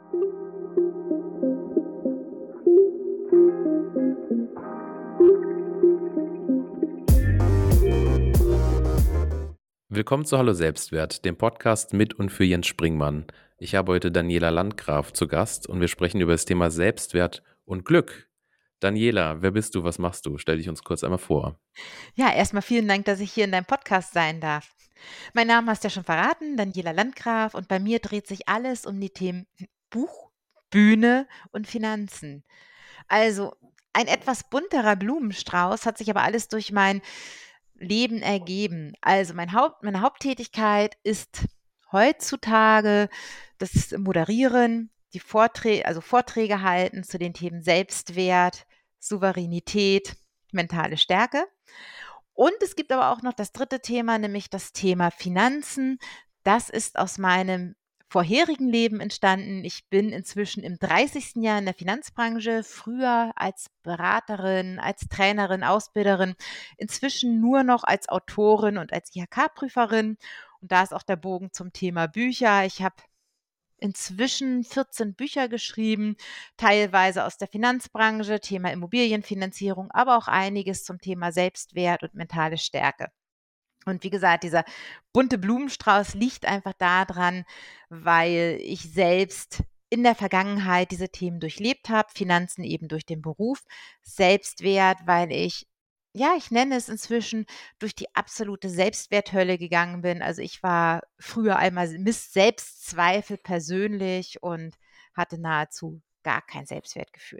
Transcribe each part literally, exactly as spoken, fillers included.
Willkommen zu Hallo Selbstwert, dem Podcast mit und für Jens Springmann. Ich habe heute Daniela Landgraf zu Gast und wir sprechen über das Thema Selbstwert und Glück. Daniela, wer bist du, was machst du? Stell dich uns kurz einmal vor. Ja, erstmal vielen Dank, dass ich hier in deinem Podcast sein darf. Mein Name hast du ja schon verraten, Daniela Landgraf, und bei mir dreht sich alles um die Themen Buch, Bühne und Finanzen. Also ein etwas bunterer Blumenstrauß, hat sich aber alles durch mein Leben ergeben. Also mein Haupt, meine Haupttätigkeit ist heutzutage das Moderieren, die Vorträge, also Vorträge halten zu den Themen Selbstwert, Souveränität, mentale Stärke. Und es gibt aber auch noch das dritte Thema, nämlich das Thema Finanzen. Das ist aus meinem vorherigen Leben entstanden. Ich bin inzwischen im dreißigsten Jahr in der Finanzbranche, früher als Beraterin, als Trainerin, Ausbilderin, inzwischen nur noch als Autorin und als I H K-Prüferin. Und da ist auch der Bogen zum Thema Bücher. Ich habe inzwischen vierzehn Bücher geschrieben, teilweise aus der Finanzbranche, Thema Immobilienfinanzierung, aber auch einiges zum Thema Selbstwert und mentale Stärke. Und wie gesagt, dieser bunte Blumenstrauß liegt einfach daran, weil ich selbst in der Vergangenheit diese Themen durchlebt habe, Finanzen eben durch den Beruf, Selbstwert, weil ich, ja, ich nenne es inzwischen, durch die absolute Selbstwerthölle gegangen bin. Also ich war früher einmal Miss Selbstzweifel persönlich und hatte nahezu gar kein Selbstwertgefühl.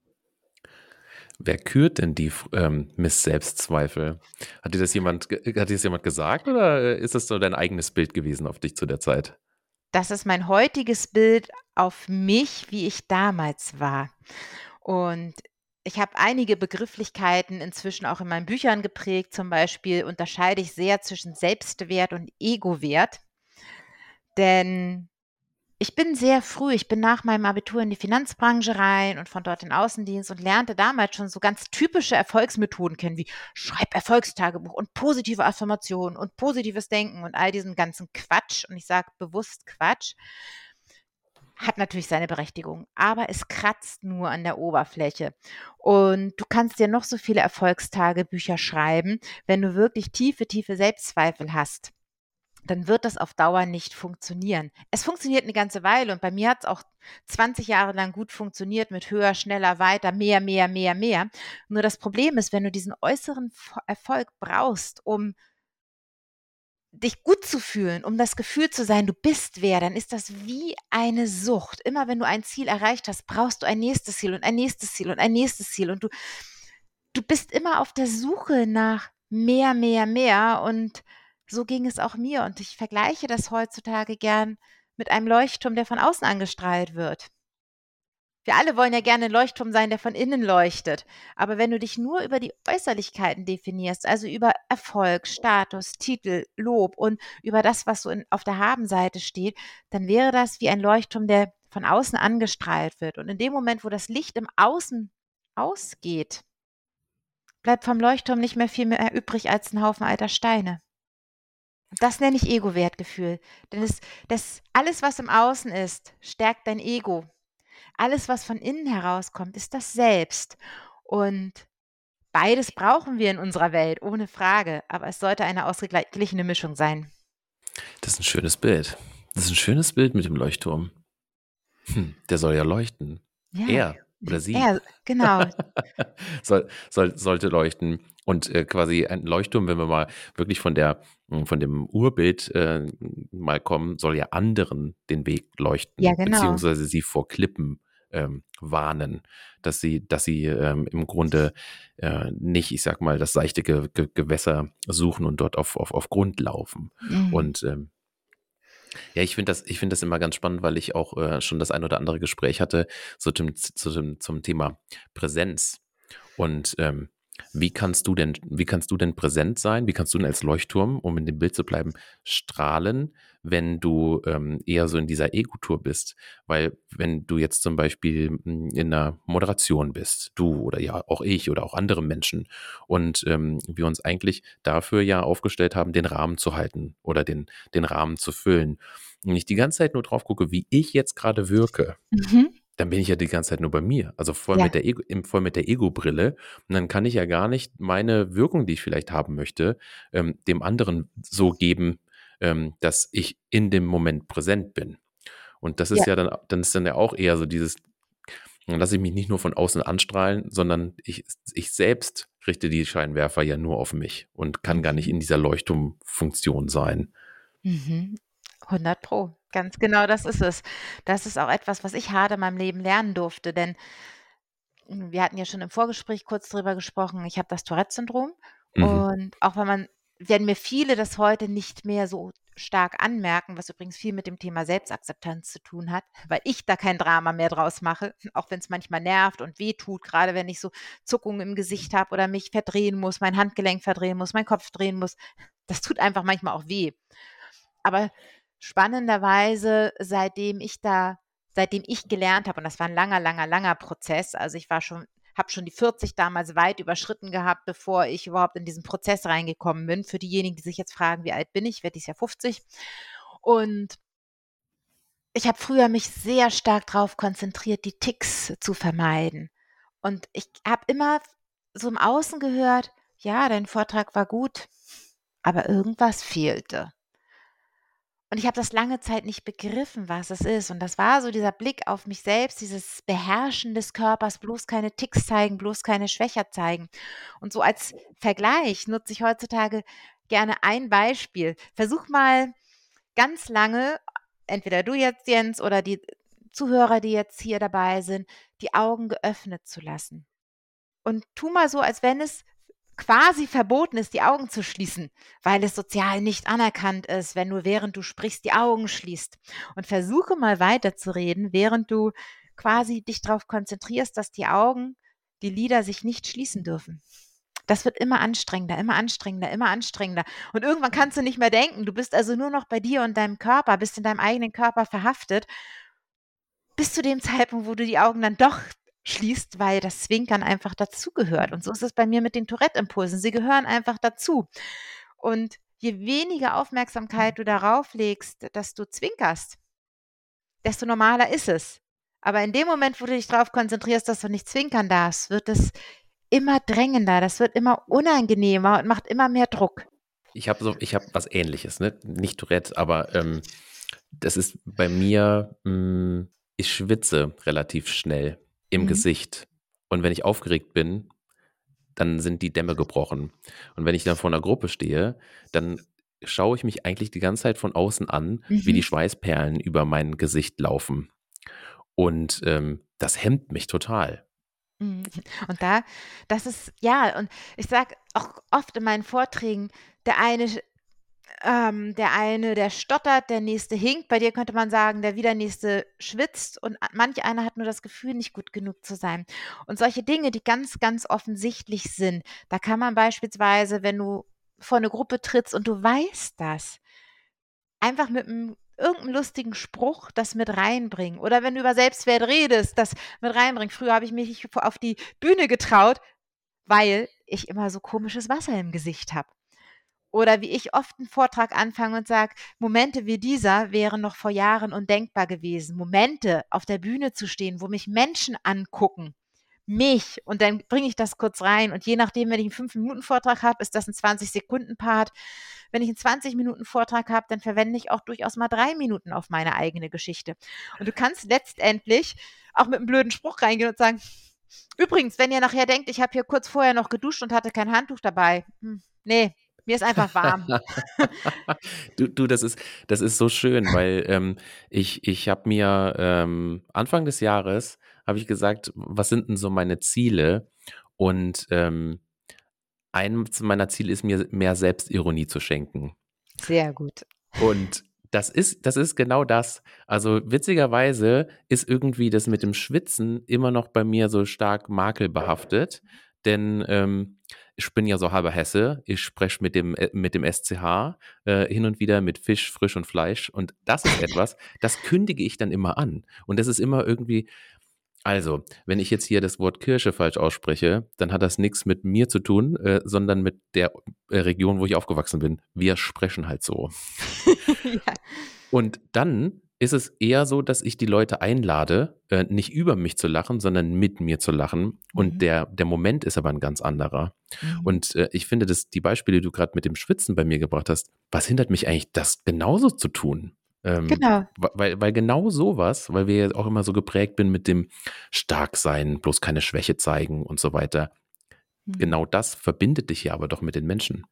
Wer kürt denn die ähm, Miss Selbstzweifel? Hat dir das jemand, ge- hat dir das jemand gesagt oder äh, ist das so dein eigenes Bild gewesen auf dich zu der Zeit? Das ist mein heutiges Bild auf mich, wie ich damals war. Und ich habe einige Begrifflichkeiten inzwischen auch in meinen Büchern geprägt. Zum Beispiel unterscheide ich sehr zwischen Selbstwert und Egowert. Denn ich bin sehr früh, ich bin nach meinem Abitur in die Finanzbranche rein und von dort in den Außendienst und lernte damals schon so ganz typische Erfolgsmethoden kennen, wie Schreib Erfolgstagebuch und positive Affirmation und positives Denken und all diesen ganzen Quatsch. Und ich sage bewusst Quatsch. Hat natürlich seine Berechtigung, aber es kratzt nur an der Oberfläche. Und du kannst dir noch so viele Erfolgstagebücher schreiben, wenn du wirklich tiefe, tiefe Selbstzweifel hast, dann wird das auf Dauer nicht funktionieren. Es funktioniert eine ganze Weile und bei mir hat es auch zwanzig Jahre lang gut funktioniert mit höher, schneller, weiter, mehr, mehr, mehr, mehr. Nur das Problem ist, wenn du diesen äußeren Vo Erfolg brauchst, um dich gut zu fühlen, um das Gefühl zu sein, du bist wer, dann ist das wie eine Sucht. Immer wenn du ein Ziel erreicht hast, brauchst du ein nächstes Ziel und ein nächstes Ziel und ein nächstes Ziel und du du bist immer auf der Suche nach mehr, mehr, mehr und so ging es auch mir und ich vergleiche das heutzutage gern mit einem Leuchtturm, der von außen angestrahlt wird. Wir alle wollen ja gerne 'n Leuchtturm sein, der von innen leuchtet. Aber wenn du dich nur über die Äußerlichkeiten definierst, also über Erfolg, Status, Titel, Lob und über das, was so in auf der Habenseite steht, dann wäre das wie ein Leuchtturm, der von außen angestrahlt wird. Und in dem Moment, wo das Licht im Außen ausgeht, bleibt vom Leuchtturm nicht mehr viel mehr übrig als 'n Haufen alter Steine. Das nenne ich Ego-Wertgefühl. Denn es das alles, was im Außen ist, stärkt dein Ego. Alles, was von innen herauskommt, ist das Selbst. Und beides brauchen wir in unserer Welt, ohne Frage. Aber es sollte eine ausgeglichene Mischung sein. Das ist ein schönes Bild. Das ist ein schönes Bild mit dem Leuchtturm. Hm, der soll ja leuchten. Ja, Er oder sie. ja, genau. Soll soll sollte leuchten und, äh, quasi ein Leuchtturm, wenn wir mal wirklich von der hm, von dem Urbild, äh, mal kommen, soll ja anderen den Weg Ja, leuchten, genau. beziehungsweise sie vor Klippen, ähm, warnen, dass sie dass sie, ähm, im Grunde, äh, nicht, ich sage mal, das seichte Ge Ge Gewässer suchen und dort auf auf auf Grund laufen. Mhm. Und, ähm ja, ich finde das ich finde das immer ganz spannend, weil ich auch, äh, schon das ein oder andere Gespräch hatte so zum zu dem zum Thema Präsenz. Und, ähm, Wie kannst du denn wie kannst du denn präsent sein? Wie kannst du denn als Leuchtturm, um in dem Bild zu bleiben, strahlen, wenn du, ähm, eher so in dieser Ego-Tour bist? Weil wenn du jetzt zum Beispiel, hm, in 'ner Moderation bist, du oder ja auch ich oder auch andere Menschen und, ähm, wir uns eigentlich dafür ja aufgestellt haben, den Rahmen zu halten oder den den Rahmen zu füllen. Wenn ich die ganze Zeit nur drauf gucke, wie ich jetzt grade wirke, Mhm. dann bin ich ja die ganze Zeit nur bei mir, also voll Ja. mit der Ego im voll mit der Ego-Brille und dann kann ich ja gar nicht meine Wirkung, die ich vielleicht haben möchte, ähm, dem anderen so geben, ähm, dass ich in dem Moment präsent bin. Und das ist Ja. ja dann dann ist dann ja auch eher so dieses dann lasse ich mich nicht nur von außen anstrahlen, sondern ich ich selbst richte die Scheinwerfer ja nur auf mich und kann gar nicht Mhm. in dieser Leuchtturmfunktion sein. Mhm. hundert Pro. Ganz genau das ist es. Das ist auch etwas, was ich hart in meinem Leben lernen durfte, denn hm, wir hatten ja schon im Vorgespräch kurz drüber gesprochen, ich habe das Tourette-Syndrom Mhm. und auch wenn man wenn mir viele das heute nicht mehr so stark anmerken, was übrigens viel mit dem Thema Selbstakzeptanz zu tun hat, weil ich da kein Drama mehr draus mache, auch wenn's manchmal nervt und wehtut, grade wenn ich so Zuckungen im Gesicht habe oder mich verdrehen muss, mein Handgelenk verdrehen muss, meinen Kopf drehen muss. Das tut einfach manchmal auch weh. Aber spannenderweise, seitdem ich da seitdem ich gelernt habe und das war 'n langer, langer, langer Prozess, also ich war schon habe schon die vierzig damals weit überschritten gehabt, bevor ich überhaupt in diesen Prozess reingekommen bin. Für diejenigen, die sich jetzt fragen: „Wie alt bin ich?“ Ich werde dieses Jahr fünfzig. Und ich habe früher mich sehr stark drauf konzentriert, die Ticks zu vermeiden. Und ich habe immer so im Außen gehört: „Ja, dein Vortrag war gut, aber irgendwas fehlte.“ Und ich habe das lange Zeit nicht begriffen, was es ist. Und das war so dieser Blick auf mich selbst, dieses Beherrschen des Körpers, bloß keine Ticks zeigen, bloß keine Schwächer zeigen. Und so als Vergleich nutze ich heutzutage gerne ein Beispiel. Versuch mal ganz lange, entweder du jetzt, Jens, oder die Zuhörer, die jetzt hier dabei sind, die Augen geöffnet zu lassen. Und tu mal so, als wenn es quasi verboten ist, die Augen zu schließen, weil es sozial nicht anerkannt ist, wenn du, während du sprichst, die Augen schließt. Und versuche mal weiterzureden, während du quasi dich drauf konzentrierst, dass die Augen, die Lider sich nicht schließen dürfen. Das wird immer anstrengender, immer anstrengender, immer anstrengender. Und irgendwann kannst du nicht mehr denken. Du bist also nur noch bei dir und deinem Körper, bist in deinem eigenen Körper verhaftet bis zu dem Zeitpunkt, wo du die Augen dann doch schließt, weil das Zwinkern einfach dazugehört. Und so ist es bei mir mit den Tourette-Impulsen. Sie gehören einfach dazu. Und je weniger Aufmerksamkeit du darauf legst, dass du zwinkerst desto normaler ist es. Aber in dem Moment, wo du dich drauf konzentrierst, dass du nicht zwinkern darfst, wird es immer drängender, das wird immer unangenehmer und macht immer mehr Druck. Ich habe so ich habe was Ähnliches, ne? Nicht Tourette, aber, ähm, das ist bei mir hm, ich schwitze relativ schnell im Mhm. Gesicht. Und wenn ich aufgeregt bin, dann sind die Dämme gebrochen. Und wenn ich dann vor 'ner Gruppe stehe, dann schaue ich mich eigentlich die ganze Zeit von außen an, wie die Mhm. Schweißperlen über mein Gesicht laufen. Und, ähm, das hemmt mich total. Mhm. Und da das ist ja, und ich sage auch oft in meinen Vorträgen, der eine sch ähm, der eine, der stottert, der nächste hinkt. Bei dir könnte man sagen, der wieder nächste schwitzt und a manch einer hat nur das Gefühl, nicht gut genug zu sein. Und solche Dinge, die ganz, ganz offensichtlich sind, da kann man beispielsweise, wenn du vor 'ne Gruppe trittst und du weißt das einfach mit 'm irgend 'n lustigen Spruch das mit reinbringen. Oder wenn du über Selbstwert redest, das mit reinbringen. Früher habe ich mich nicht v auf die Bühne getraut, weil ich immer so komisches Wasser im Gesicht habe. Oder wie ich oft 'n Vortrag anfange und sage: „Momente wie dieser wären noch vor Jahren undenkbar gewesen.“ Momente, auf der Bühne zu stehen, wo mich Menschen angucken, mich, und dann bringe ich das kurz rein. Und je nachdem, wenn ich 'n fünf Minuten Vortrag habe, ist das 'n zwanzig Sekunden Part. Wenn ich 'n zwanzig Minuten Vortrag habe, dann verwende ich auch durchaus mal drei Minuten auf meine eigene Geschichte. Und du kannst letztendlich auch mit 'm blöden Spruch reingehen und sagen: „Übrigens, wenn ihr nachher denkt, ich habe hier kurz vorher noch geduscht und hatte kein Handtuch dabei. Hm, ne, mir ist einfach warm.“ Du du, das ist das ist so schön, weil, ähm, ich ich habe mir, ähm Anfang des Jahres habe ich gesagt: „Was sind 'n so meine Ziele?“ Und, ähm, eins meiner Ziele ist mir, mehr Selbstironie zu schenken. Sehr gut. Und das ist das ist genau das. Also, witzigerweise ist irgendwie das mit dem Schwitzen immer noch bei mir so stark makelbehaftet, denn ähm, ich bin ja so halber Hesse. Ich spreche mit dem, äh, mit dem S C H äh, hin und wieder mit Fisch, Frisch und Fleisch. Und das ist etwas, das kündige ich dann immer an. Und das ist immer irgendwie, also, wenn ich jetzt hier das Wort Kirsche falsch ausspreche, dann hat das nichts mit mir zu tun, äh, sondern mit der äh, Region, wo ich aufgewachsen bin. Wir sprechen halt so. Ja. Und dann ist es eher so, dass ich die Leute einlade, äh, nicht über mich zu lachen, sondern mit mir zu lachen. Und Mhm. der, der Moment ist aber ein ganz anderer. Mhm. Und äh, ich finde, dass die Beispiele, die du gerade mit dem Schwitzen bei mir gebracht hast, was hindert mich eigentlich, das genauso zu tun? Ähm, Genau. weil, weil genau sowas, weil wir ja auch immer so geprägt bin mit dem Starksein, bloß keine Schwäche zeigen und so weiter. Mhm. Genau das verbindet dich ja aber doch mit den Menschen.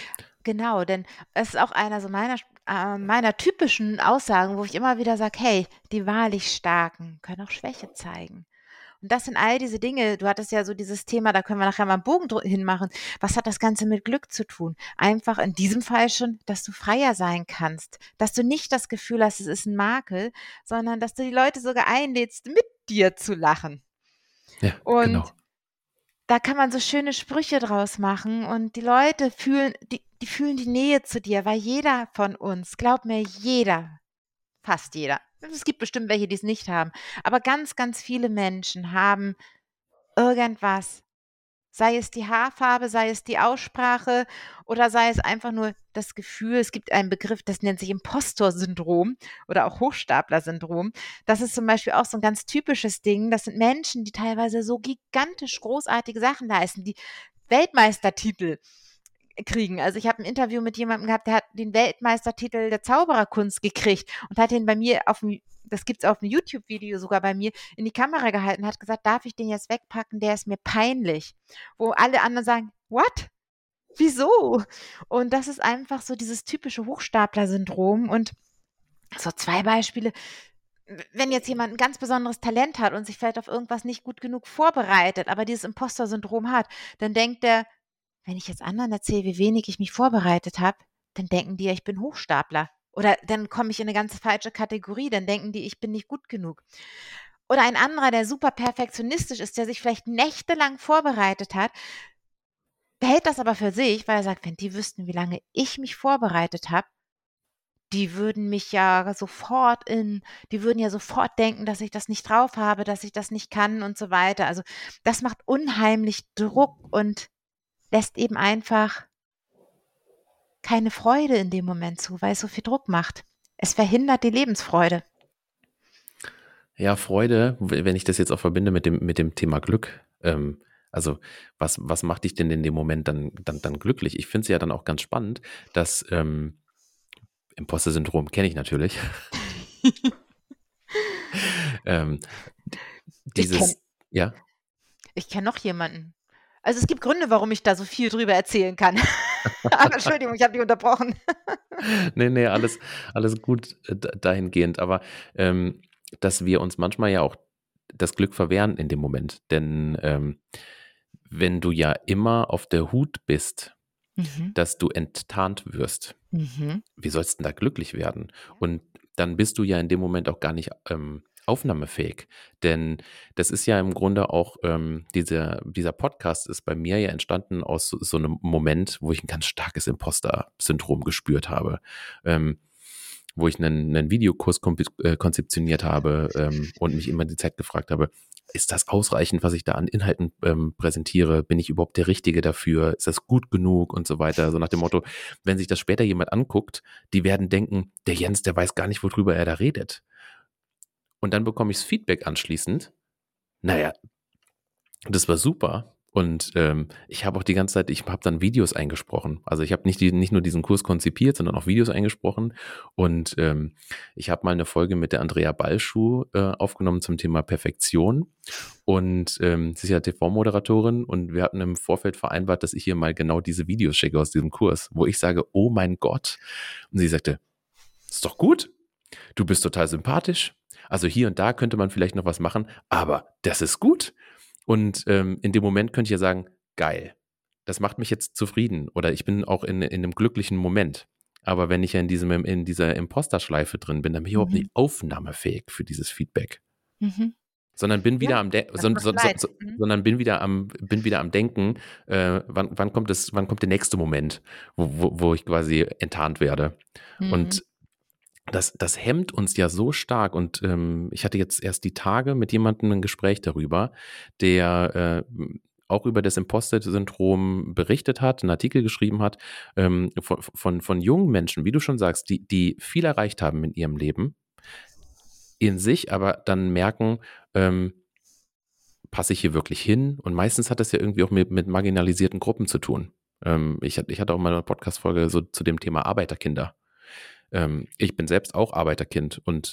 Genau, denn es ist auch einer so meiner äh, meiner typischen Aussagen, wo ich immer wieder sage: „Hey, die wahrlich Starken können auch Schwäche zeigen.“ Und das sind all diese Dinge, du hattest ja so dieses Thema, da können wir nachher mal 'n Bogen dr hinmachen. Was hat das Ganze mit Glück zu tun? Einfach in diesem Fall schon, dass du freier sein kannst, dass du nicht das Gefühl hast, es ist 'n Makel, sondern dass du die Leute sogar einlädst, mit dir zu lachen. Ja, Und genau. da kann man so schöne Sprüche draus machen und die Leute fühlen die die fühlen die Nähe zu dir, weil jeder von uns, glaub mir, jeder, fast jeder, es gibt bestimmt welche, die's nicht haben, aber ganz, ganz viele Menschen haben irgendwas, sei es die Haarfarbe, sei es die Aussprache oder sei es einfach nur das Gefühl. Es gibt einen Begriff, das nennt sich Impostor-Syndrom oder auch Hochstapler-Syndrom. Das ist zum Beispiel auch so 'n ganz typisches Ding. Das sind Menschen, die teilweise so gigantisch großartige Sachen leisten, die Weltmeistertitel kriegen. Also, ich habe 'n Interview mit jemandem gehabt, der hat den Weltmeistertitel der Zaubererkunst gekriegt und hat den bei mir auf'm das gibt's auf'm YouTube-Video sogar bei mir, in die Kamera gehalten, hat gesagt: „Darf ich den jetzt wegpacken? Der ist mir peinlich.“ Wo alle anderen sagen: „What? Wieso?“ Und das ist einfach so dieses typische Hochstapler-Syndrom und so zwei Beispiele. W wenn jetzt jemand 'n ganz besonderes Talent hat und sich vielleicht auf irgendwas nicht gut genug vorbereitet, aber dieses Impostor-Syndrom hat, dann denkt er: „Wenn ich jetzt anderen erzähle, wie wenig ich mich vorbereitet habe, dann denken die ja, ich bin Hochstapler. Oder dann komme ich in 'ne ganz falsche Kategorie, dann denken die, ich bin nicht gut genug.“ Oder ein anderer, der super perfektionistisch ist, der sich vielleicht nächtelang vorbereitet hat behält das aber für sich, weil er sagt: „Wenn die wüssten, wie lange ich mich vorbereitet habe, die würden mich ja sofort in die würden ja sofort denken, dass ich das nicht drauf habe, dass ich das nicht kann“ und so weiter. Also, das macht unheimlich Druck und lässt eben einfach keine Freude in dem Moment zu, weil es so viel Druck macht. Es verhindert die Lebensfreude. Ja, Freude, w wenn ich das jetzt auch verbinde mit dem mit dem Thema Glück, ähm, also, was was macht dich denn in dem Moment dann dann dann glücklich? Ich finde es ja dann auch ganz spannend, dass, ähm Imposter-Syndrom kenne ich natürlich. Ähm, d Ich kenne dieses ja? ich kenne noch jemanden. Also, es gibt Gründe, warum ich da so viel drüber erzählen kann. Aber Entschuldigung, ich habe dich unterbrochen. Ne, ne, alles alles gut, äh, d dahingehend. Aber, ähm, dass wir uns manchmal ja auch das Glück verwehren in dem Moment. Denn, ähm, wenn du ja immer auf der Hut bist, Mhm. dass du enttarnt wirst, Mhm. wie sollst 'n da glücklich werden? Ja. Und dann bist du ja in dem Moment auch gar nicht, ähm, aufnahmefähig. Denn das ist ja im Grunde auch, ähm dieser dieser Podcast ist bei mir ja entstanden aus so so 'nem Moment, wo ich 'n ganz starkes Imposter-Syndrom gespürt habe, ähm, wo ich 'nen 'nen Videokurs kompe äh, konzeptioniert habe, ähm, und mich immer die Zeit gefragt habe: „Ist das ausreichend, was ich da an Inhalten, ähm, präsentiere? Bin ich überhaupt der Richtige dafür? Ist das gut genug?“ Und so weiter. So nach dem Motto: „Wenn sich das später jemand anguckt, die werden denken, der Jens, der weiß gar nicht, worüber er da redet.“ Und dann bekomme ich's Feedback anschließend. Na ja das war super. Und, ähm, ich habe auch die ganze Zeit ich habe dann Videos eingesprochen. Also, ich habe nicht die nicht nur diesen Kurs konzipiert, sondern auch Videos eingesprochen. Und, ähm, ich habe mal 'ne Folge mit der Andrea Balschuh, äh, aufgenommen zum Thema Perfektion. Und, ähm, sie ist ja TV-Moderatorin und wir hatten im Vorfeld vereinbart, dass ich ihr mal genau diese Videos schicke aus diesem Kurs, wo ich sage: „Oh mein Gott.“ Und sie sagte: „Ist doch gut. Du bist total sympathisch. Also, hier und da könnte man vielleicht noch was machen, aber das ist gut.“ Und, ähm, in dem Moment könnte ich ja sagen: „Geil. Das macht mich jetzt zufrieden.“ Oder ich bin auch in in 'nem glücklichen Moment. Aber wenn ich ja in diesem in dieser Imposter-Schleife drin bin, dann bin ich überhaupt Mhm. nicht aufnahmefähig für dieses Feedback. Mhm. sondern bin Ja, wieder am De das son macht son so Leid. so Mhm. sondern bin wieder am bin wieder am Denken, äh, wann wann kommt es wann kommt der nächste Moment, wo wo wo ich quasi enttarnt werde. Mhm. Und das das hemmt uns ja so stark und, ähm, ich hatte jetzt erst die Tage mit jemandem ein Gespräch darüber, der, äh, hm, auch über das Imposter-Syndrom berichtet hat, 'n Artikel geschrieben hat, ähm, von von von jungen Menschen, wie du schon sagst, die die viel erreicht haben in ihrem Leben, in sich aber dann merken, ähm passe ich hier wirklich hin? Und meistens hat das ja irgendwie auch mit mit marginalisierten Gruppen zu tun. Ähm, ich hatte ich hatte auch mal 'ne Podcast-Folge so zu dem Thema Arbeiterkinder. Ähm, ich bin selbst auch Arbeiterkind und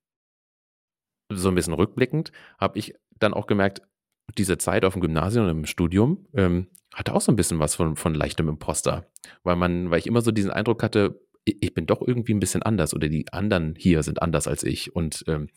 so ein bisschen rückblickend habe ich dann auch gemerkt, diese Zeit auf dem Gymnasium und im Studium, ähm, hatte auch so ein bisschen was von von leichtem Imposter, weil man weil ich immer so diesen Eindruck hatte, i ich bin doch irgendwie ein bisschen anders oder die anderen hier sind anders als ich und, ähm,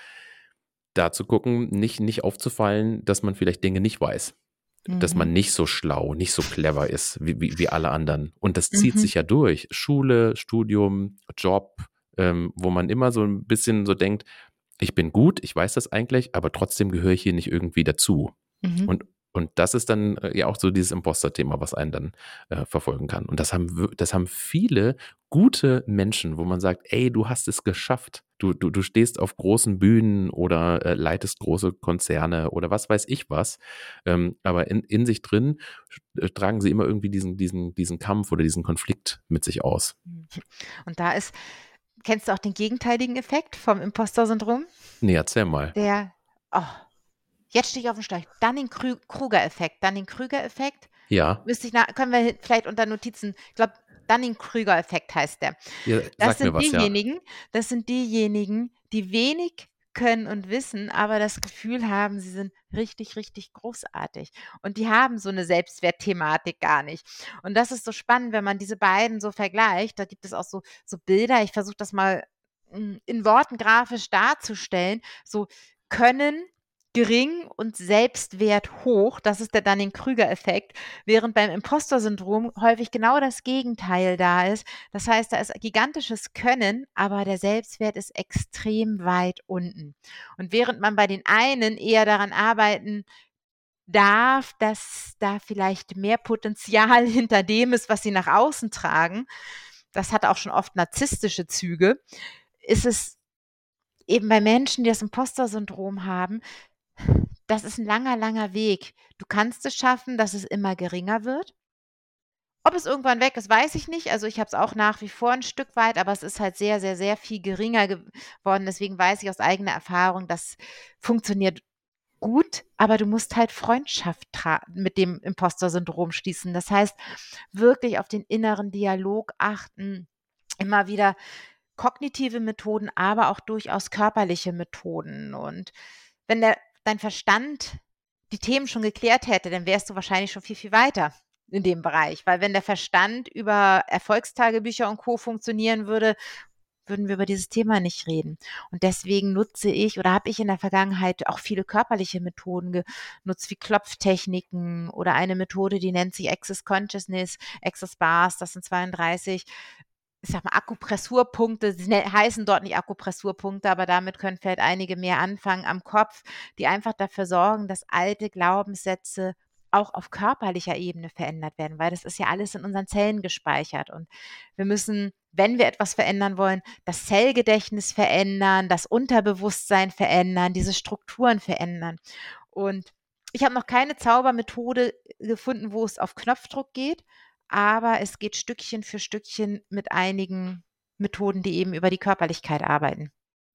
da zu gucken, nicht nicht aufzufallen, dass man vielleicht Dinge nicht weiß. Dass Mhm. man nicht so schlau, nicht so clever ist wie wie wie alle anderen. Und das zieht Mhm. sich ja durch. Schule, Studium, Job, ähm, wo man immer so ein bisschen so denkt: „Ich bin gut, ich weiß das eigentlich, aber trotzdem gehöre ich hier nicht irgendwie dazu.“ Mhm. Und und das ist dann, äh, ja auch so dieses Imposter-Thema, was einen dann, äh, verfolgen kann. Und das haben wir das haben viele gute Menschen, wo man sagt: „Ey, du hast es geschafft. Du du du stehst auf großen Bühnen oder, äh, leitest große Konzerne“ oder was weiß ich was. Ähm, aber in in sich drin äh, tragen sie immer irgendwie diesen diesen diesen Kampf oder diesen Konflikt mit sich aus. Mhm. Und da ist kennst du auch den gegenteiligen Effekt vom Imposter-Syndrom? Ne, erzähl mal. Der oh, jetzt stehe ich auf'm Schlauch. Dunning-Krü Kruger-Effekt. Dunning-Krüger-Effekt Ja, müsste ich na können wir hi vielleicht unter Notizen ich glaube, Dunning-Krüger-Effekt heißt der. ja, Das sag mir sind was, ja. diejenigen das sind diejenigen, die wenig können und wissen, aber das Gefühl haben, sie sind richtig, richtig großartig. Und die haben so 'ne Selbstwertthematik gar nicht. Und das ist so spannend, wenn man diese beiden so vergleicht. Da gibt es auch so so Bilder. Ich versuche das mal, hm, in Worten grafisch darzustellen. So Können gering und Selbstwert hoch. Das ist der Dunning-Krüger-Effekt, während beim Imposter-Syndrom häufig genau das Gegenteil da ist. Das heißt, da ist gigantisches Können, aber der Selbstwert ist extrem weit unten. Und während man bei den einen eher daran arbeiten darf, dass da vielleicht mehr Potenzial hinter dem ist, was sie nach außen tragen, das hat auch schon oft narzisstische Züge, ist es eben bei Menschen, die das Imposter-Syndrom haben, das ist 'n langer, langer Weg. Du kannst es schaffen, dass es immer geringer wird. Ob es irgendwann weg ist, weiß ich nicht. Also, ich habe es auch nach wie vor 'n Stück weit, aber es ist halt sehr, sehr, sehr viel geringer geworden. Deswegen weiß ich aus eigener Erfahrung, das funktioniert gut, aber du musst halt Freundschaft tra mit dem Imposter-Syndrom schließen. Das heißt, wirklich auf den inneren Dialog achten, immer wieder kognitive Methoden, aber auch durchaus körperliche Methoden. Und wenn der dein Verstand die Themen schon geklärt hätte, dann wärst du wahrscheinlich schon viel, viel weiter in dem Bereich. Weil wenn der Verstand über Erfolgstagebücher und Co. funktionieren würde, würden wir über dieses Thema nicht reden. Und deswegen nutze ich oder habe ich in der Vergangenheit auch viele körperliche Methoden genutzt, wie Klopftechniken oder eine Methode, die nennt sich Access Consciousness, Access Bars, das sind zweiunddreißig, ich sage mal, Akupressurpunkte. Sie ne heißen dort nicht Akupressurpunkte, aber damit können vielleicht einige mehr anfangen am Kopf, die einfach dafür sorgen, dass alte Glaubenssätze auch auf körperlicher Ebene verändert werden, weil das ist ja alles in unseren Zellen gespeichert. Und wir müssen, wenn wir etwas verändern wollen, das Zellgedächtnis verändern, das Unterbewusstsein verändern, diese Strukturen verändern. Und ich habe noch keine Zaubermethode gefunden, wo es auf Knopfdruck geht, aber es geht Stückchen für Stückchen mit einigen Methoden, die eben über die Körperlichkeit arbeiten.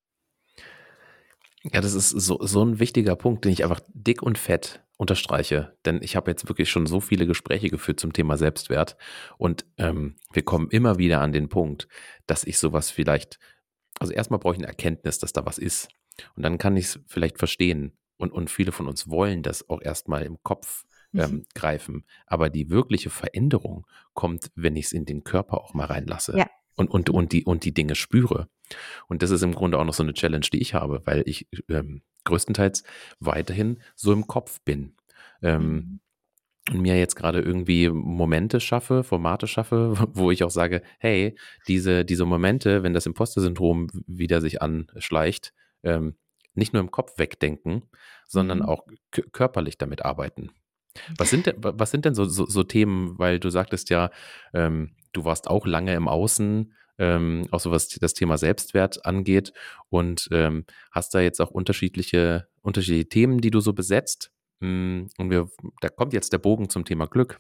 Ja, das ist so so 'n wichtiger Punkt, den ich einfach dick und fett unterstreiche, denn ich habe jetzt wirklich schon so viele Gespräche geführt zum Thema Selbstwert und, ähm, wir kommen immer wieder an den Punkt, dass ich so was vielleicht also, erst mal brauche ich 'ne Erkenntnis, dass da was ist und dann kann ich's vielleicht verstehen und und viele von uns wollen das auch erst mal im Kopf, Mhm. ähm, greifen, aber die wirkliche Veränderung kommt, wenn ich's in den Körper auch mal reinlasse Ja. und und Mhm. und die und die Dinge spüre. Und das ist im Grunde auch noch so 'ne Challenge, die ich habe, weil ich, ähm, größtenteils weiterhin so im Kopf bin, ähm, Mhm. und mir jetzt grade irgendwie Momente schaffe, Formate schaffe, wo ich auch sage: „Hey, diese diese Momente, wenn das Imposter-Syndrom w wieder sich anschleicht, ähm, nicht nur im Kopf wegdenken, sondern Mhm. auch k körperlich damit arbeiten. Was sind denn wa was sind denn so so so Themen, weil du sagtest ja, ähm, du warst auch lange im Außen, ähm, auch so was das Thema Selbstwert angeht und, ähm, hast da jetzt auch unterschiedliche unterschiedliche Themen, die du so besetzt. Hm, und wir da kommt jetzt der Bogen zum Thema Glück.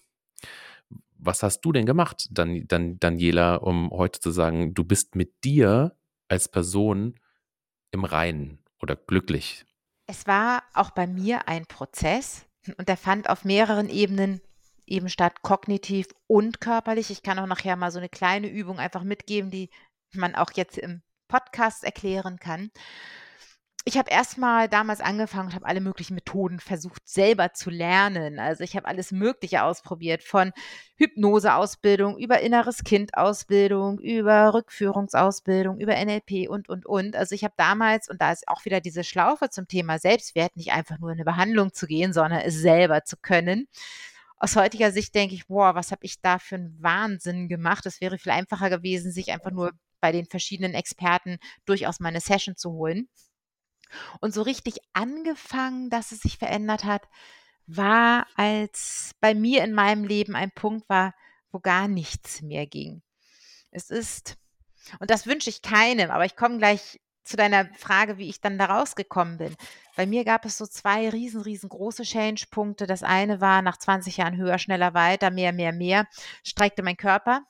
Was hast du denn gemacht, Dan Dan Daniela, um heute zu sagen, du bist mit dir als Person im Reinen oder glücklich? Es war auch bei mir ein Prozess und der fand auf mehreren Ebenen eben statt, kognitiv und körperlich. Ich kann auch nachher mal so 'ne kleine Übung einfach mitgeben, die man auch jetzt im Podcast erklären kann. Ich habe erst mal damals angefangen und habe alle möglichen Methoden versucht, selber zu lernen. Also, ich habe alles Mögliche ausprobiert, von Hypnoseausbildung über Inneres-Kind-Ausbildung, über Rückführungsausbildung, über N L P und, und, und. Also, ich habe damals und da ist auch wieder diese Schlaufe zum Thema Selbstwert, nicht einfach nur in 'ne Behandlung zu gehen, sondern es selber zu können. Aus heutiger Sicht denke ich: „Boah, was habe ich da für 'n Wahnsinn gemacht?“ Es wäre viel einfacher gewesen, sich einfach nur bei den verschiedenen Experten durchaus mal 'ne Session zu holen. Und so richtig angefangen, dass es sich verändert hat, war, als bei mir in meinem Leben ein Punkt war, wo gar nichts mehr ging. Es ist und das wünsche ich keinem, aber ich komme gleich zu deiner Frage, wie ich dann da rausgekommen bin. Bei mir gab es so zwei riesen riesengroße Change-Punkte. Das eine war nach zwanzig Jahren höher, schneller, weiter, mehr, mehr, mehr, streikte mein Körper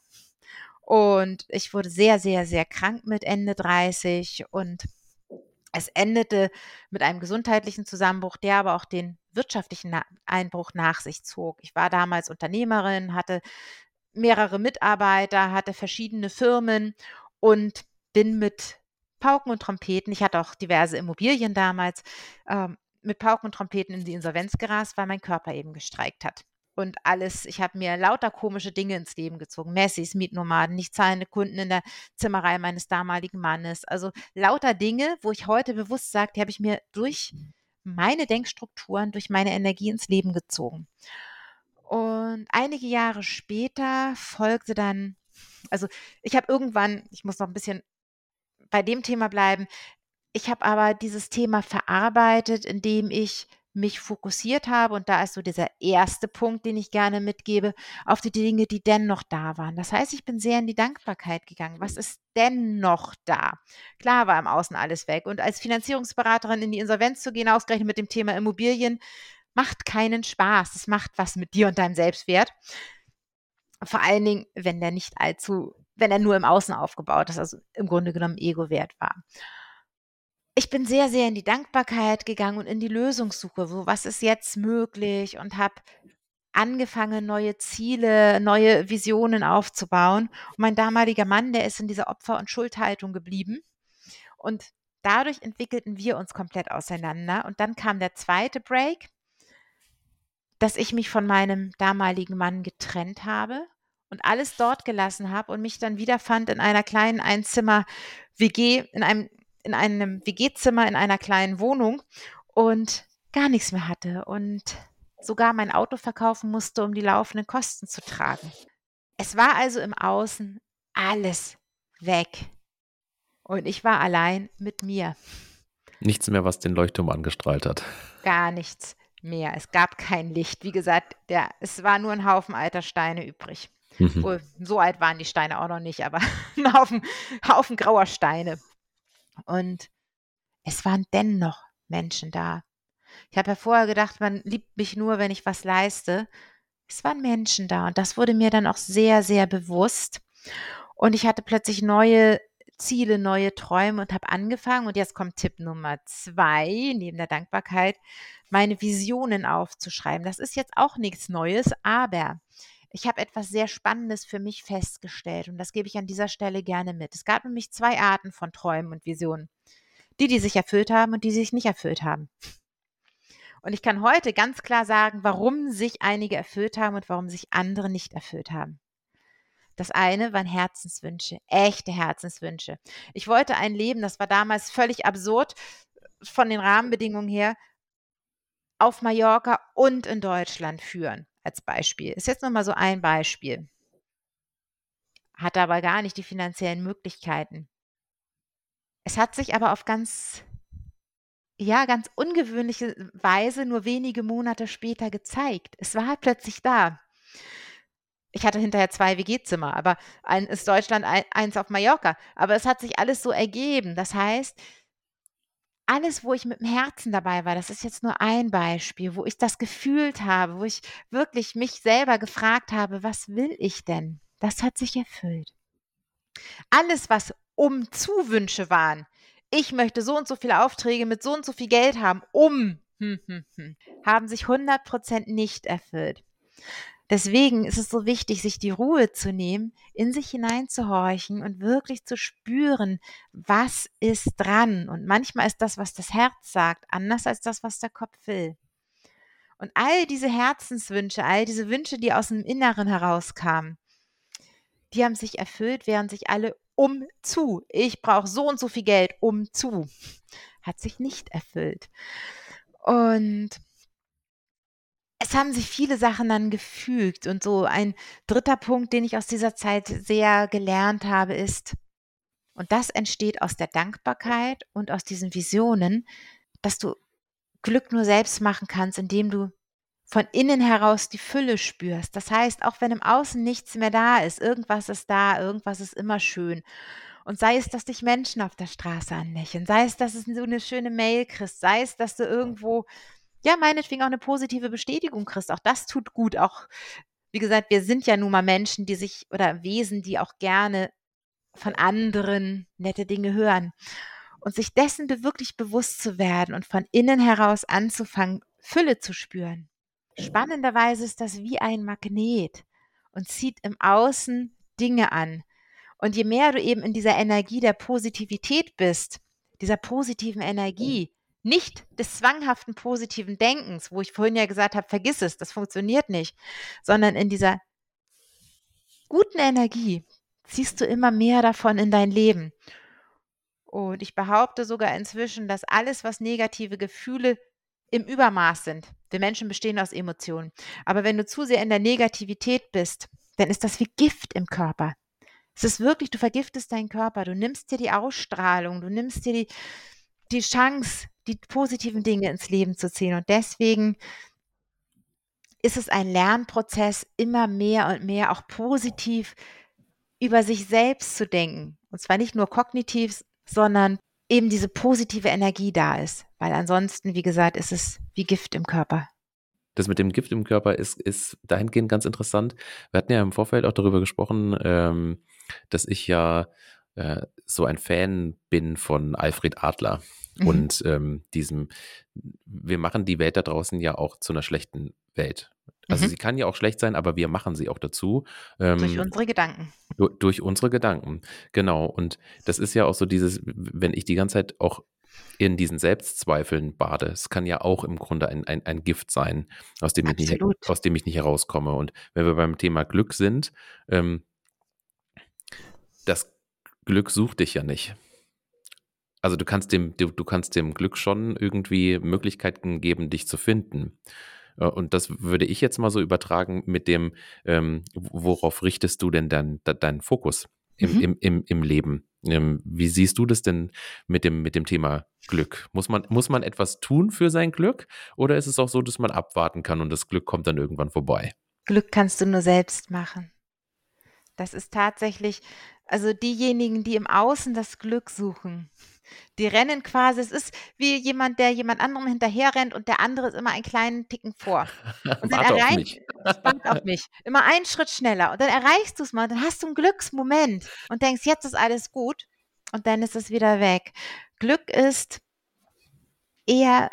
und ich wurde sehr, sehr, sehr krank mit Ende dreißig und es endete mit einem gesundheitlichen Zusammenbruch, der aber auch den wirtschaftlichen Na Einbruch nach sich zog. Ich war damals Unternehmerin, hatte mehrere Mitarbeiter, hatte verschiedene Firmen und bin mit Pauken und Trompeten ich hatte auch diverse Immobilien damals, ähm, mit Pauken und Trompeten in die Insolvenz gerast, weil mein Körper eben gestreikt hat. Und alles ich habe mir lauter komische Dinge ins Leben gezogen, Messis, Mietnomaden, nicht zahlende Kunden in der Zimmerei meines damaligen Mannes. Also, lauter Dinge, wo ich heute bewusst sage, die habe ich mir durch meine Denkstrukturen, durch meine Energie ins Leben gezogen. Und einige Jahre später folgte dann also, ich habe irgendwann ich muss noch 'n bisschen bei dem Thema bleiben. Ich habe aber dieses Thema verarbeitet, indem ich mich fokussiert habe und da ist so dieser erste Punkt, den ich gerne mitgebe, auf die Dinge, die dennoch da waren. Das heißt, ich bin sehr in die Dankbarkeit gegangen. Was ist denn noch da? Klar war im Außen alles weg und als Finanzierungsberaterin in die Insolvenz zu gehen, ausgerechnet mit dem Thema Immobilien, macht keinen Spaß. Es macht was mit dir und deinem Selbstwert. Vor allen Dingen, wenn der nicht allzu wenn er nur im Außen aufgebaut ist, also, im Grunde genommen Egowert war. Ich bin sehr, sehr in die Dankbarkeit gegangen und in die Lösungssuche. So, was ist jetzt möglich? Und habe angefangen, neue Ziele, neue Visionen aufzubauen. Und mein damaliger Mann, der ist in dieser Opfer und Schuldhaltung geblieben. Und dadurch entwickelten wir uns komplett auseinander. Und dann kam der zweite Break dass ich mich von meinem damaligen Mann getrennt habe und alles dort gelassen habe und mich dann wiederfand in einer kleinen Einzimmer-WG in einem in einem WG-Zimmer in einer kleinen Wohnung und gar nix mehr hatte und sogar mein Auto verkaufen musste, um die laufenden Kosten zu tragen. Es war also im Außen alles weg. Und ich war allein mit mir. Nichts mehr, was den Leuchtturm angestrahlt hat. Gar nichts mehr. Es gab kein Licht. Wie gesagt, der es war nur 'n Haufen alter Steine übrig. Mhm. Wohl, so alt waren die Steine auch noch nicht, aber 'n Haufen Haufen grauer Steine. Und es waren dennoch Menschen da. Ich habe ja vorher gedacht, man liebt mich nur, wenn ich was leiste. Es waren Menschen da und das wurde mir dann auch sehr, sehr bewusst. Und ich hatte plötzlich neue Ziele, neue Träume und habe angefangen und jetzt kommt Tipp Nummer zwei neben der Dankbarkeit, meine Visionen aufzuschreiben. Das ist jetzt auch nichts Neues, aber ich habe etwas sehr Spannendes für mich festgestellt und das gebe ich an dieser Stelle gerne mit. Es gab nämlich zwei Arten von Träumen und Visionen. Die, die sich erfüllt haben und die sich nicht erfüllt haben. Und ich kann heute ganz klar sagen, warum sich einige erfüllt haben und warum sich andere nicht erfüllt haben. Das eine waren Herzenswünsche, echte Herzenswünsche. Ich wollte ein Leben, das war damals völlig absurd von den Rahmenbedingungen her auf Mallorca und in Deutschland führen als Beispiel. Ist jetzt nur mal so ein Beispiel. Hatte aber gar nicht die finanziellen Möglichkeiten. Es hat sich aber auf ganz ja, ganz ungewöhnliche Weise nur wenige Monate später gezeigt. Es war plötzlich da. Ich hatte hinterher zwei W G-Zimmer, aber ein ist Deutschland, ei eins auf Mallorca. Aber es hat sich alles so ergeben. Das heißt, alles, wo ich mit dem Herzen dabei war, das ist jetzt nur ein Beispiel, wo ich das gefühlt habe, wo ich wirklich mich selber gefragt habe: „Was will ich denn?“ Das hat sich erfüllt. Alles, was Umzu-Wünsche waren, ich möchte so und so viele Aufträge mit so und so viel Geld haben, um hm, hm, hm, haben sich hundert Prozent nicht erfüllt. Deswegen ist es so wichtig, sich die Ruhe zu nehmen, in sich hineinzuhorchen und wirklich zu spüren, was ist dran. Und manchmal ist das, was das Herz sagt, anders als das, was der Kopf will. Und all diese Herzenswünsche, all diese Wünsche, die aus dem Inneren herauskamen, die haben sich erfüllt, während sich alle umzu, ich brauche so und so viel Geld, umzu, hat sich nicht erfüllt. Und es haben sich viele Sachen dann gefügt. Und so ein dritter Punkt, den ich aus dieser Zeit sehr gelernt habe, ist, und das entsteht aus der Dankbarkeit und aus diesen Visionen, dass du Glück nur selbst machen kannst, indem du von innen heraus die Fülle spürst. Das heißt, auch wenn im Außen nichts mehr da ist, irgendwas ist da, irgendwas ist immer schön. Und sei es, dass dich Menschen auf der Straße anlächeln, sei es, dass es so eine schöne Mail kriegst, sei es, dass du irgendwo, ja, meinetwegen auch eine positive Bestätigung kriegst. Auch das tut gut. Auch, wie gesagt, wir sind ja nun mal Menschen, die sich oder Wesen, die auch gerne von anderen nette Dinge hören. Und sich dessen be wirklich bewusst zu werden und von innen heraus anzufangen, Fülle zu spüren. Spannenderweise ist das wie ein Magnet und zieht im Außen Dinge an. Und je mehr du eben in dieser Energie der Positivität bist, dieser positiven Energie, nicht des zwanghaften positiven Denkens, wo ich vorhin ja gesagt habe, vergiss es, das funktioniert nicht, sondern in dieser guten Energie ziehst du immer mehr davon in dein Leben. Und ich behaupte sogar inzwischen, dass alles, was negative Gefühle im Übermaß sind, wir Menschen bestehen aus Emotionen, aber wenn du zu sehr in der Negativität bist, dann ist das wie Gift im Körper. Es ist wirklich, du vergiftest deinen Körper, du nimmst dir die Ausstrahlung, du nimmst dir die, die Chance, die positiven Dinge ins Leben zu ziehen. Und deswegen ist es ein Lernprozess, immer mehr und mehr auch positiv über sich selbst zu denken. Und zwar nicht nur kognitiv, sondern eben diese positive Energie da ist. Weil ansonsten, wie gesagt, ist es wie Gift im Körper. Das mit dem Gift im Körper ist, ist dahingehend ganz interessant. Wir hatten ja im Vorfeld auch darüber gesprochen, ähm, dass ich ja äh, so ein Fan bin von Alfred Adler Mhm. und ähm, diesem, wir machen die Welt da draußen ja auch zu einer schlechten Welt. Also Mhm. sie kann ja auch schlecht sein, aber wir machen sie auch dazu. Durch Ähm, unsere Gedanken. Du durch unsere Gedanken, genau. Und das ist ja auch so dieses, wenn ich die ganze Zeit auch in diesen Selbstzweifeln bade, es kann ja auch im Grunde ein ein ein Gift sein, aus dem ich nicht Absolut. aus dem ich nicht herauskomme. Und wenn wir beim Thema Glück sind, ähm, das Glück sucht dich ja nicht. Also, du kannst dem du du kannst dem Glück schon irgendwie Möglichkeiten geben, dich zu finden. Äh, und das würde ich jetzt mal so übertragen mit dem, ähm, worauf richtest du denn dann de deinen Fokus im Mhm. im im im Leben? Ähm, wie siehst du das denn mit dem mit dem Thema Glück? Muss man muss man etwas tun für sein Glück oder ist es auch so, dass man abwarten kann und das Glück kommt dann irgendwann vorbei? Glück kannst du nur selbst machen. Das ist tatsächlich, also diejenigen, die im Außen das Glück suchen, die rennen quasi, es ist wie jemand, der jemand anderem hinterherrennt und der andere ist immer einen kleinen Ticken vor. Und dann Warte auf erreicht mich. warte auf mich, immer einen Schritt schneller und dann erreichst du's mal, dann hast du 'n Glücksmoment und denkst: „Jetzt ist alles gut“, und dann ist es wieder weg. Glück ist eher,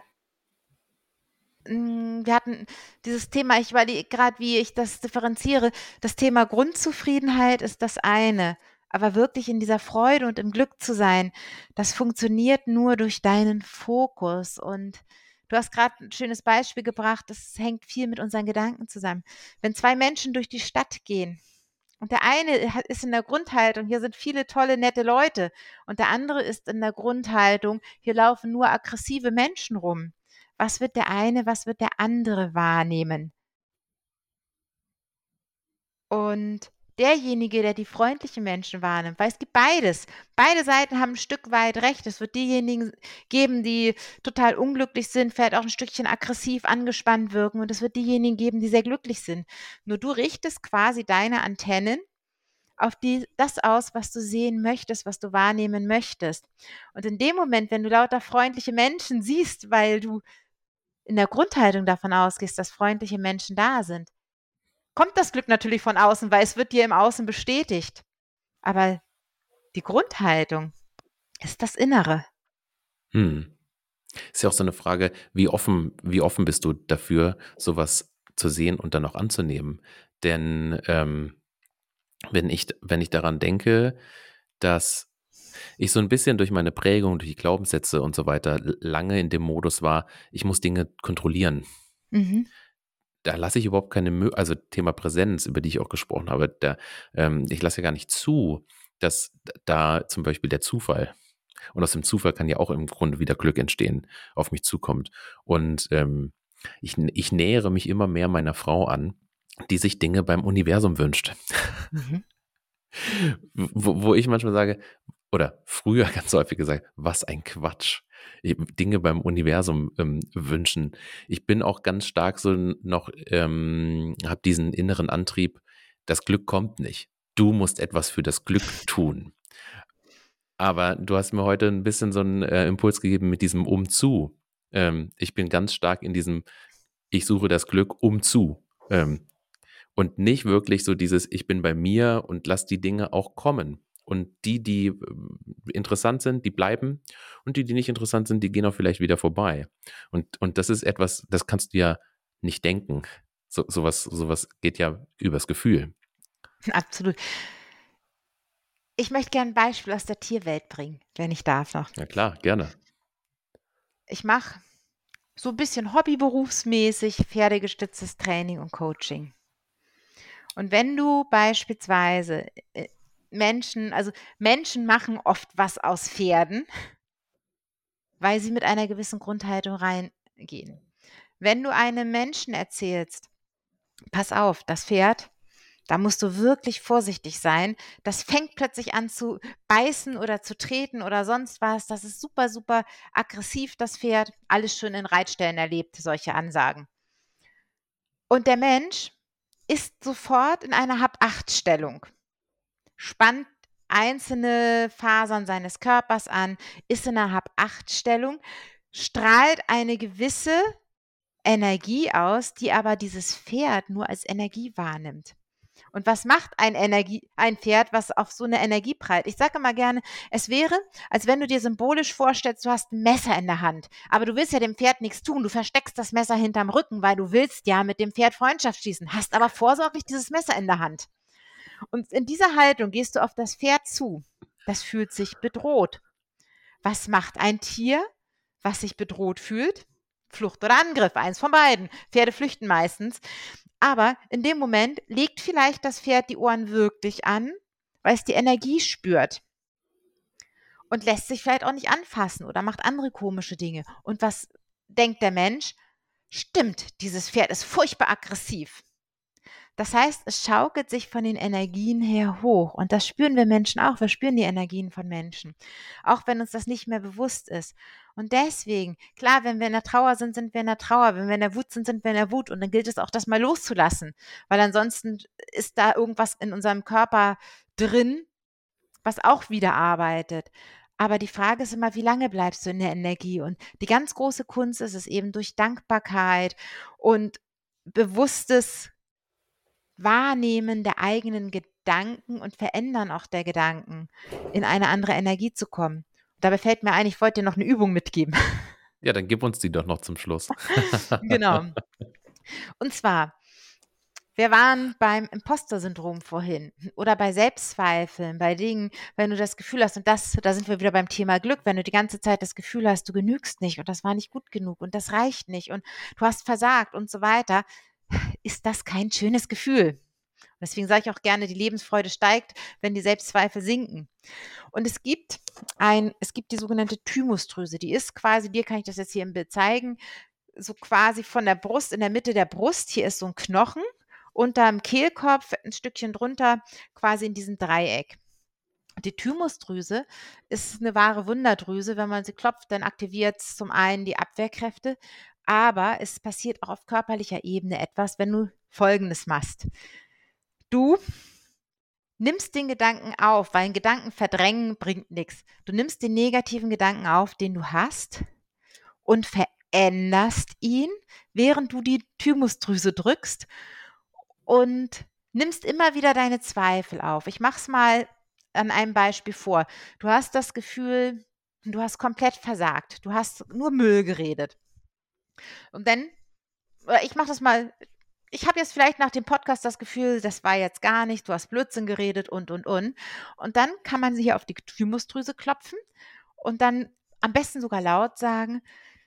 hm, wir hatten dieses Thema, ich überlege grad, wie ich das differenziere. Das Thema Grundzufriedenheit ist das eine, aber wirklich in dieser Freude und im Glück zu sein, das funktioniert nur durch deinen Fokus. Und du hast grad 'n schönes Beispiel gebracht, das hängt viel mit unseren Gedanken zusammen. Wenn zwei Menschen durch die Stadt gehen und der eine ha ist in der Grundhaltung: „Hier sind viele tolle, nette Leute“, und der andere ist in der Grundhaltung: „Hier laufen nur aggressive Menschen rum.“ Was wird der eine, was wird der andere wahrnehmen? Und derjenige, der die freundlichen Menschen wahrnimmt, weil es gibt beides. Beide Seiten haben ein Stück weit recht. Es wird diejenigen geben, die total unglücklich sind, vielleicht auch ein Stückchen aggressiv angespannt wirken, und es wird diejenigen geben, die sehr glücklich sind. Nur du richtest quasi deine Antennen auf die das aus, was du sehen möchtest, was du wahrnehmen möchtest. Und in dem Moment, wenn du lauter freundliche Menschen siehst, weil du in der Grundhaltung davon ausgehst, dass freundliche Menschen da sind, kommt das Glück natürlich von außen, weil es wird dir im Außen bestätigt. Aber die Grundhaltung ist das Innere. Hm. Ist ja auch so eine Frage, wie offen wie offen bist du dafür, sowas zu sehen und dann auch anzunehmen? Denn, ähm, wenn ich wenn ich daran denke, dass ich so ein bisschen durch meine Prägung, durch die Glaubenssätze und so weiter l lange in dem Modus war, ich muss Dinge kontrollieren. Mhm. Da lasse ich überhaupt keine Mö also Thema Präsenz, über die ich auch gesprochen habe, da ähm, ich lasse ja gar nicht zu, dass d da zum Beispiel der Zufall, und aus dem Zufall kann ja auch im Grunde wieder Glück entstehen, auf mich zukommt. Und, ähm, ich n ich nähere mich immer mehr meiner Frau an, die sich Dinge beim Universum wünscht. Mhm. Wo wo ich manchmal sage oder früher ganz häufig gesagt: „Was ein Quatsch." Eben Dinge beim Universum, ähm, wünschen. Ich bin auch ganz stark so n noch, ähm habe diesen inneren Antrieb: Das Glück kommt nicht. Du musst etwas für das Glück tun. Aber du hast mir heute ein bisschen so 'n, äh, Impuls gegeben mit diesem „Umzu." Ähm, ich bin ganz stark in diesem: Ich suche das Glück umzu. Ähm, und nicht wirklich so dieses: Ich bin bei mir und lass die Dinge auch kommen. Und die, die, ähm, interessant sind, die bleiben, und die, die nicht interessant sind, die gehen auch vielleicht wieder vorbei. Und und das ist etwas, das kannst du ja nicht denken. So so was so was geht ja übers Gefühl. Absolut. Ich möchte gerne ein Beispiel aus der Tierwelt bringen, wenn ich darf noch. Ja klar, gerne. Ich mache so ein bisschen hobbyberufsmäßig pferdegestütztes Training und Coaching. Und wenn du beispielsweise, äh, Menschen also, Menschen machen oft was aus Pferden, weil sie mit einer gewissen Grundhaltung reingehen. Wenn du einem Menschen erzählst: „Pass auf, das Pferd, da musst du wirklich vorsichtig sein. Das fängt plötzlich an zu beißen oder zu treten oder sonst was. Das ist super, super aggressiv, das Pferd." Alles schon in Reitstellen erlebt, solche Ansagen. Und der Mensch ist sofort in einer Hab-Acht-Stellung, spannt einzelne Fasern seines Körpers an, ist in 'ner Hab-Acht-Stellung, strahlt eine gewisse Energie aus, die aber dieses Pferd nur als Energie wahrnimmt. Und was macht ein Energie ein Pferd, was auf so 'ne Energie prallt? Ich sage immer gerne, es wäre, als wenn du dir symbolisch vorstellst, du hast 'n Messer in der Hand, aber du willst ja dem Pferd nix tun. Du versteckst das Messer hinterm Rücken, weil du willst ja mit dem Pferd Freundschaft schließen, hast aber vorsorglich dieses Messer in der Hand. Und in dieser Haltung gehst du auf das Pferd zu. Das fühlt sich bedroht. Was macht ein Tier, was sich bedroht fühlt? Flucht oder Angriff, eins von beiden. Pferde flüchten meistens. Aber in dem Moment legt vielleicht das Pferd die Ohren wirklich an, weil es die Energie spürt und lässt sich vielleicht auch nicht anfassen oder macht andere komische Dinge. Und was denkt der Mensch? Stimmt, dieses Pferd ist furchtbar aggressiv. Das heißt, es schaukelt sich von den Energien her hoch, und das spüren wir Menschen auch. Wir spüren die Energien von Menschen, auch wenn uns das nicht mehr bewusst ist. Und deswegen, klar, wenn wir in der Trauer sind, sind wir in der Trauer. Wenn wir in der Wut sind, sind wir in der Wut. Und dann gilt es auch, das mal loszulassen, weil ansonsten ist da irgendwas in unserem Körper drin, was auch wieder arbeitet. Aber die Frage ist immer, wie lange bleibst du in der Energie? Und die ganz große Kunst ist es eben, durch Dankbarkeit und bewusstes Wahrnehmen der eigenen Gedanken und Verändern auch der Gedanken, in eine andere Energie zu kommen. Dabei fällt mir ein, ich wollte dir noch 'ne Übung mitgeben. Ja, dann gib uns die doch noch zum Schluss. Genau. Und zwar, wir waren beim Imposter-Syndrom vorhin oder bei Selbstzweifeln, bei Dingen, wenn du das Gefühl hast, und das da sind wir wieder beim Thema Glück, wenn du die ganze Zeit das Gefühl hast, du genügst nicht und das war nicht gut genug und das reicht nicht und du hast versagt und so weiter, ist das kein schönes Gefühl. Deswegen sage ich auch gerne, die Lebensfreude steigt, wenn die Selbstzweifel sinken. Und es gibt ein es gibt die sogenannte Thymusdrüse. Die ist quasi, dir kann ich das jetzt hier im Bild zeigen, so quasi von der Brust, in der Mitte der Brust. Hier ist so 'n Knochen unterm Kehlkopf, ein Stückchen drunter, quasi in diesem Dreieck. Die Thymusdrüse ist eine wahre Wunderdrüse. Wenn man sie klopft, dann aktiviert's zum einen die Abwehrkräfte, aber es passiert auch auf körperlicher Ebene etwas, wenn du Folgendes machst. Du nimmst den Gedanken auf, weil 'n Gedanken verdrängen bringt nix. Du nimmst den negativen Gedanken auf, den du hast, und veränderst ihn, während du die Thymusdrüse drückst, und nimmst immer wieder deine Zweifel auf. Ich mache es mal an einem Beispiel vor. Du hast das Gefühl, du hast komplett versagt. Du hast nur Müll geredet. Und dann oder ich mache das mal ich habe jetzt vielleicht nach dem Podcast das Gefühl, das war jetzt gar nicht, du hast Blödsinn geredet und, und, und. Und dann kann man hier auf die Thymusdrüse klopfen und dann am besten sogar laut sagen: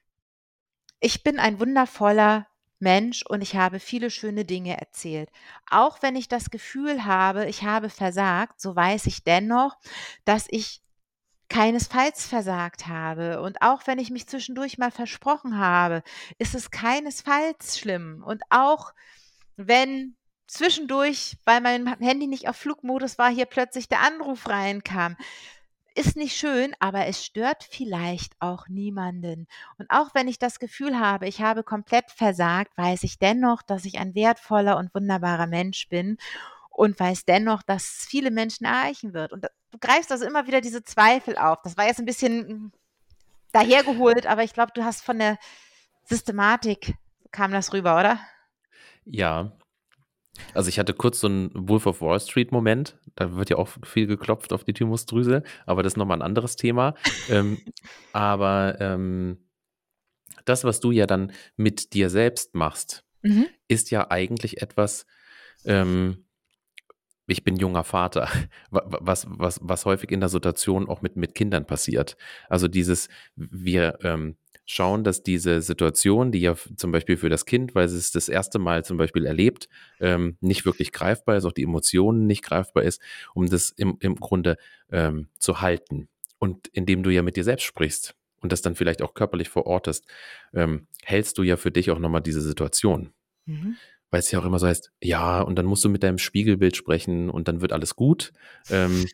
„Ich bin ein wundervoller Mensch und ich habe viele schöne Dinge erzählt. Auch wenn ich das Gefühl habe, ich habe versagt, so weiß ich dennoch, dass ich keinesfalls versagt habe. Und auch wenn ich mich zwischendurch mal versprochen habe, ist es keinesfalls schlimm. Und auch wenn zwischendurch, weil mein Handy nicht auf Flugmodus war, hier plötzlich der Anruf reinkam, ist nicht schön, aber es stört vielleicht auch niemanden. Und auch wenn ich das Gefühl habe, ich habe komplett versagt, weiß ich dennoch, dass ich ein wertvoller und wunderbarer Mensch bin und weiß dennoch, dass es viele Menschen erreichen wird.“ Und du greifst also immer wieder diese Zweifel auf. Das war jetzt ein bisschen hm, dahergeholt, aber ich glaube, du hast von der Systematik kam das rüber, oder? Ja, also ich hatte kurz so einen Wolf of Wall Street Moment. Da wird ja auch viel geklopft auf die Thymusdrüse, aber das ist noch mal 'n anderes Thema. Ähm, aber, ähm, das, was du ja dann mit dir selbst machst, Mhm. ist ja eigentlich etwas, ähm ich bin junger Vater, wa wa was was was häufig in der Situation auch mit mit Kindern passiert. Also dieses wir, ähm, schauen, dass diese Situation, die ja f zum Beispiel für das Kind, weil es das erste Mal zum Beispiel erlebt, ähm, nicht wirklich greifbar ist, auch die Emotionen nicht greifbar ist, um das im im Grunde, ähm, zu halten. Und indem du ja mit dir selbst sprichst und das dann vielleicht auch körperlich verortest, ähm, hältst du ja für dich auch noch mal diese Situation. Mhm. Weil es ja auch immer so heißt: „Ja, und dann musst du mit deinem Spiegelbild sprechen und dann wird alles gut.“ Ähm,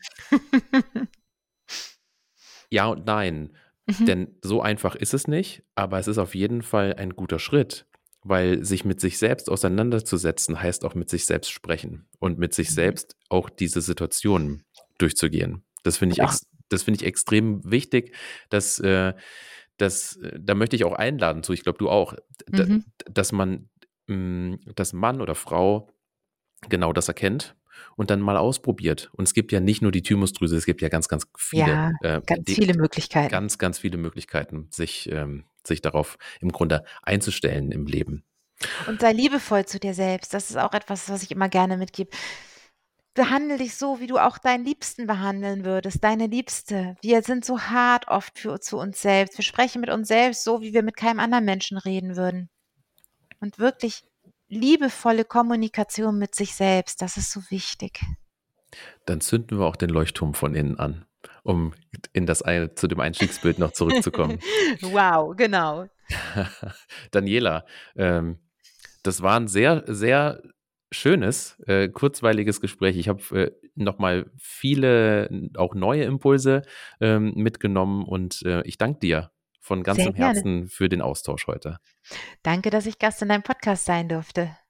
ja und nein, Mhm. denn so einfach ist es nicht, aber es ist auf jeden Fall ein guter Schritt, weil sich mit sich selbst auseinanderzusetzen, heißt auch mit sich selbst sprechen und mit sich Mhm. selbst auch diese Situationen durchzugehen. Das finde ich Und auch ex das finde ich extrem wichtig, dass, äh dass äh, da möchte ich auch einladen zu, ich glaube, du auch, d mhm. dass man hm, dass Mann oder Frau genau das erkennt und dann mal ausprobiert. Und es gibt ja nicht nur die Thymusdrüse, es gibt ja ganz, ganz viele, Ja, äh, ganz die viele Möglichkeiten. ganz, ganz viele Möglichkeiten, sich ähm, sich darauf im Grunde einzustellen im Leben. Und sei liebevoll zu dir selbst. Das ist auch etwas, was ich immer gerne mitgebe. Behandle dich so, wie du auch deinen Liebsten behandeln würdest, deine Liebste. Wir sind so hart oft für zu uns selbst. Wir sprechen mit uns selbst so, wie wir mit keinem anderen Menschen reden würden. Und wirklich liebevolle Kommunikation mit sich selbst, das ist so wichtig. Dann zünden wir auch den Leuchtturm von innen an, um in das ei zu dem Einstiegsbild noch zurückzukommen. Wow, genau. Daniela, ähm, das war ein sehr, sehr schönes, äh, kurzweiliges Gespräch. Ich habe, äh, noch mal viele, n auch neue Impulse, ähm, mitgenommen und, äh, ich danke dir von Sehr ganzem gerne. Herzen für den Austausch heute. Danke, dass ich Gast in deinem Podcast sein durfte.